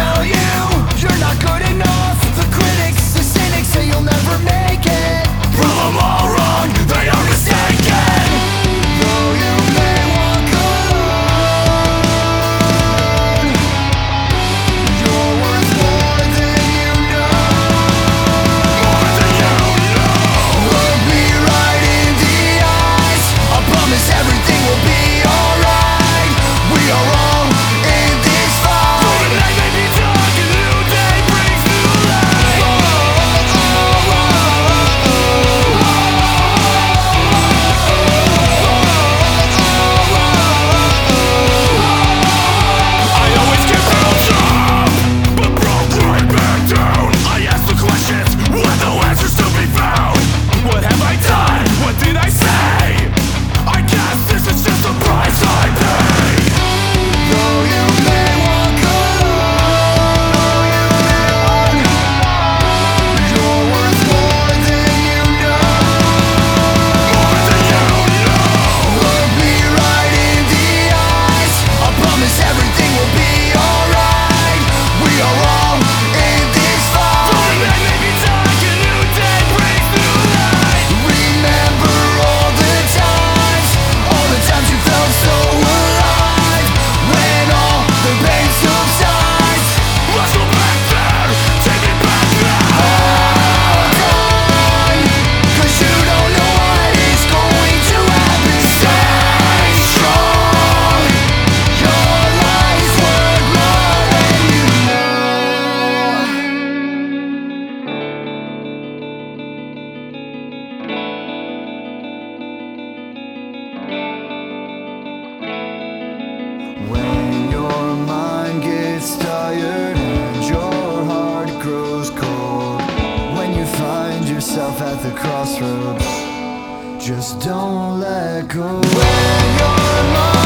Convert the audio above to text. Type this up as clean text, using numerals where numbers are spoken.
tell you you're not good enough. The critics, the cynics say you'll never make it. Prove them all wrong, they are mistaken. Though you may walk alone, you're worth more than you know. More than you know. Look me right in the eyes, I promise everything will be alright. We are all in this fight. Through the night may be dark, a new day brings new light. I always get built up, but broke right back down. I ask the questions, let no answers to be found. What have I done? What did I say? I guess this is just the price I pay. Though you may walk alone, you're worth more than you know. More than you know. Look me right in the eyes, I promise everything will be alright. We are all in this fight. Through the night may be dark, a new day brings new light. Remember all the times you felt so alive. When all the pain subsides, let's go back there, take it back now. Hold on, 'cause you don't know what is going to happen. Stay strong, your life's worth more than you know. When your mind gets tired and your heart grows cold, when you find yourself at the crossroads, just don't let go. When your mind